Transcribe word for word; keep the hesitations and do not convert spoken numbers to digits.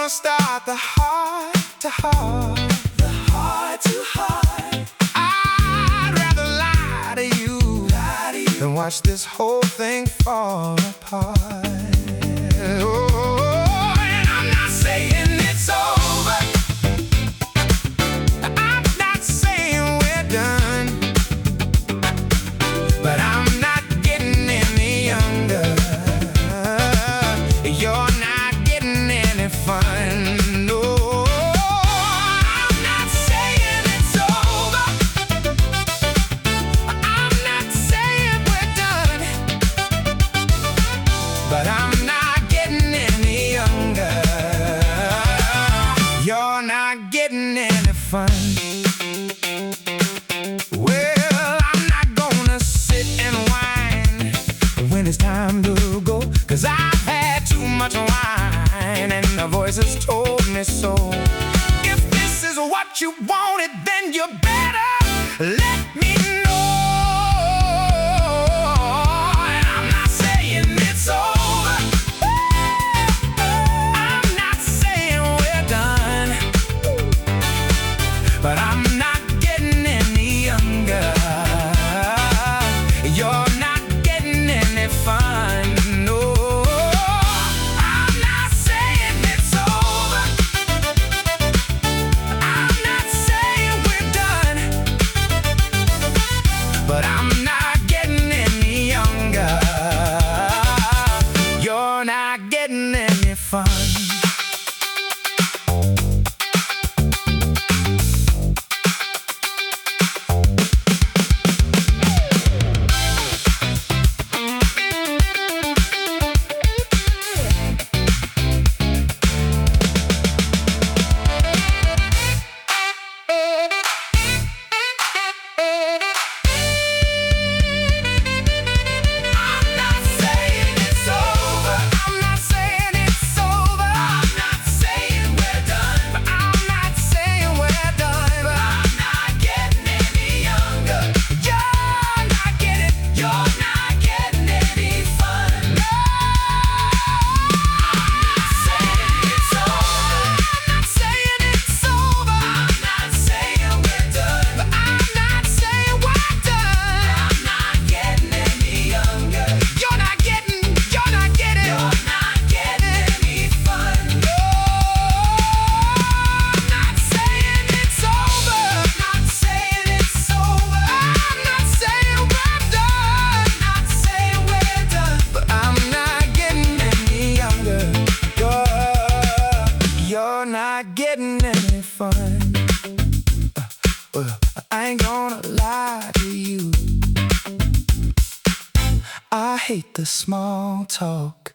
gonna start the heart to heart, the heart to heart. I'd rather lie to you, lie to you than watch this whole thing fall apart. Oh, and I'm not saying it's over. I'm not saying we're done, but I'm not getting any younger. You're not getting any fun. No, I'm not saying it's over. I'm not saying we're done, but I'm not getting any younger. You're not getting any fun. Well, I'm not gonna sit and whine when it's time to go, 'cause I've had too much wine and the voices told me so. If this is what you wanted, then you better let me know. And I'm not saying it's over. I'm not saying we're done, but I'm not getting any younger. You're not getting any fun. No, I'm not saying it's over. I'm not saying we're done, but I'm not getting any younger. You're not getting any fun. You're not getting any fun. Uh, well, I ain't gonna lie to you. I hate the small talk.